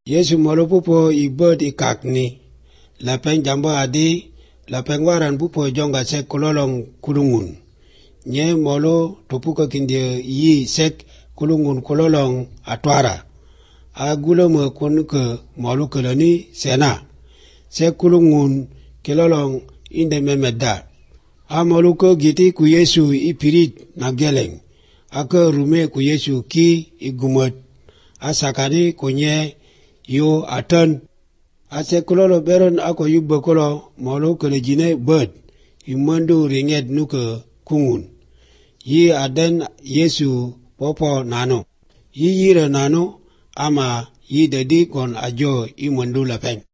Yesu molo pupo ibod ikak ni. Lapeng jambo adi, lapeng waran pupo jonga sek kulolong kulungun. Nye molo topuka kindia yi sek kulungun kulolong atwara. Agula mo kun ke molo kelani sena. Sek kulungun kilolong inde memeda. Molo ke giti ku Yesu ipirit na geleng. Ake rume ku Yesu ki igumot. Asakani kunye yo atan. Ase kulolo beron ako yubbe kulo molo kele jine bird. Imandu ringet nuke kungun. Yi aden Yesu popo nano. Yi yire nano ama yi dedi kon ajo imandu lapeng.